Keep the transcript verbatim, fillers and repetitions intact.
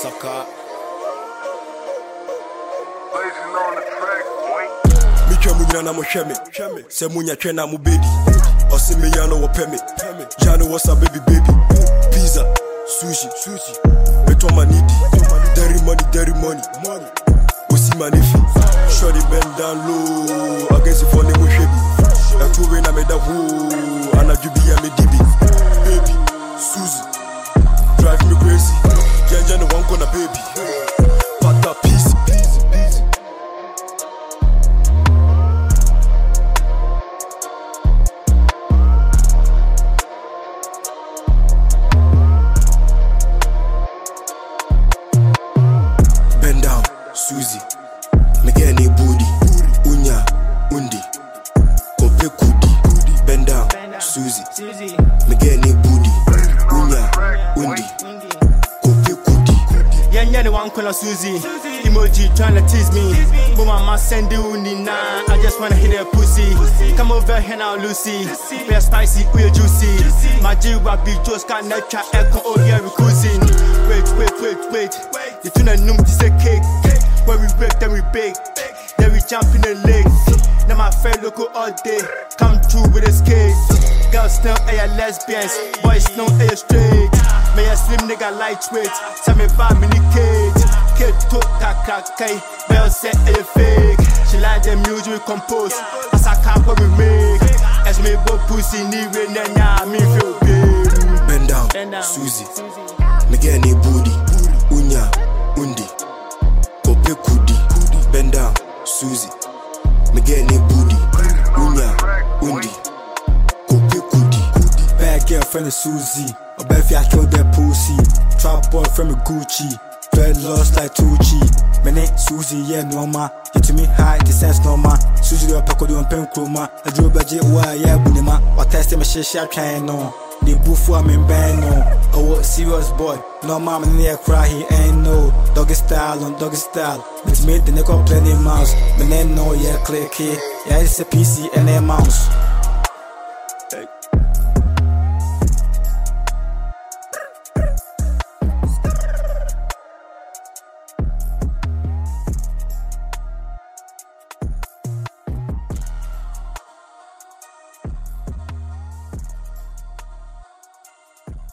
Sucker. Blazing on the track, boy. Micha munya na mo hweme. Se munya twe na mo bedi. Ose me ya no wo peme. Jano was a baby baby. Pizza, sushi, sushi. Betoma nidi. Dirty money, dirty money. Money. Osi manifi. Shorty bend down low. Against the phone mo hwebi. E to we na me da wo. Anajubi ya me dibi. Baby, Susie. Drive me crazy. Jenja no one corner baby. Pata peace, peace, peace. Bend down, Susie. Me get any booty. Unya, undi. Kope kudi. Bend down, Susie. Me get any booty. Unya, undi. Kope kudi. Yeah, yeah, the one called Susie. Emoji tryna tease me. But mama send the uni now. I just wanna hit that pussy. Come over here now, Lucy. We are spicy, we are juicy. My G be just can't net try echo oh yeah, we cruising. Wait, wait, wait, wait. The tuna num is a cake. When we break, then we bake. Then we jump in the lake. Now my friend local all day. Come through with a skate. Girls know they are lesbians. Boys know they are straight. Me a slim nigga lightweight. Tell me about mini cage. Kid talk kakakai. Bell set a fake. She like the music we compose. As I can't what we make. As me bo pussy ni we nanya me feel good. Bend down, Susie. Me get any booty. Unya, undi. Kope kudi. Bend down, Susie. Me get any booty. Unya, undi. Kope kudi. Bad girlfriend is Susie. Or Beffy, I killed that pussy. Trap boy from a Gucci. Dread lost like Tucci. My name Susie, yeah, no ma. You to me high, the sense no ma. Susie, do a paco do a pen chroma. I drew a budget, why, yeah, bunima. Or test him a shit, I can't know. The boof I'm in band, no. Oh, serious boy. No mama near cry, he ain't no. Doggy style on doggy style. It's made the neck of plenty mouse. My name no, yeah, click here. Yeah, it's a P C and a mouse.